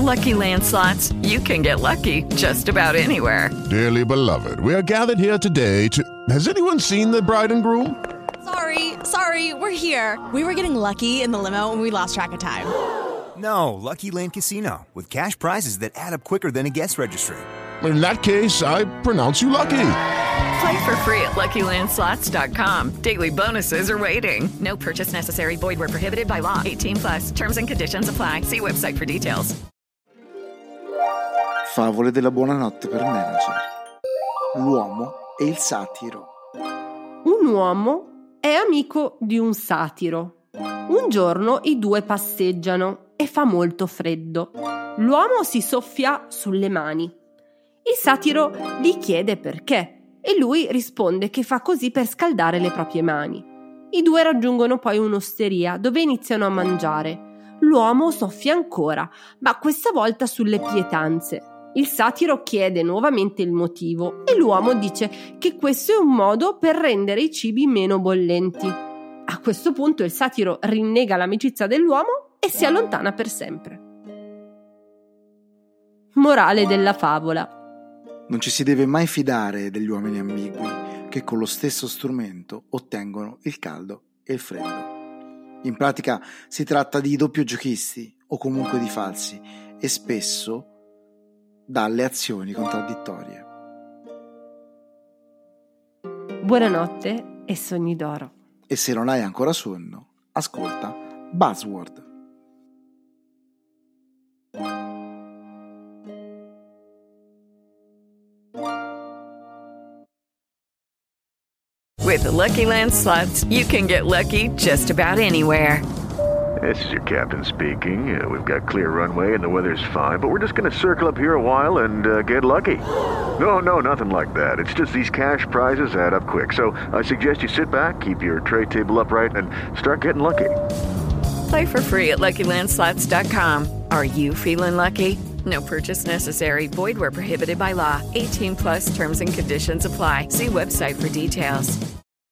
Lucky Land Slots, you can get lucky just about anywhere. Dearly beloved, we are gathered here today to... Has anyone seen the bride and groom? Sorry, we're here. We were getting lucky in the limo and we lost track of time. No, Lucky Land Casino, with cash prizes that add up quicker than a guest registry. In that case, I pronounce you lucky. Play for free at LuckyLandSlots.com. Daily bonuses are waiting. No purchase necessary. Void where prohibited by law. 18+. Terms and conditions apply. See website for details. Favole della buonanotte per Manager. L'uomo e il satiro. Un uomo è amico di un satiro. Un giorno i due passeggiano e fa molto freddo. L'uomo si soffia sulle mani. Il satiro gli chiede perché e lui risponde che fa così per scaldare le proprie mani. I due raggiungono poi un'osteria dove iniziano a mangiare. L'uomo soffia ancora, ma questa volta sulle pietanze. Il satiro chiede nuovamente il motivo e l'uomo dice che questo è un modo per rendere i cibi meno bollenti. A questo punto il satiro rinnega l'amicizia dell'uomo e si allontana per sempre. Morale della favola. Non ci si deve mai fidare degli uomini ambigui che con lo stesso strumento ottengono il caldo e il freddo. In pratica si tratta di doppio giochisti o comunque di falsi e spesso dalle azioni contraddittorie. Buonanotte e sogni d'oro. E se non hai ancora sonno, ascolta Buzzword. With the Lucky Land Slots, you can get lucky just about anywhere. This is your captain speaking. We've got clear runway and the weather's fine, but we're just going to circle up here a while and get lucky. No, nothing like that. It's just these cash prizes add up quick. So I suggest you sit back, keep your tray table upright, and start getting lucky. Play for free at LuckyLandSlots.com. Are you feeling lucky? No purchase necessary. Void where prohibited by law. 18+ terms and conditions apply. See website for details.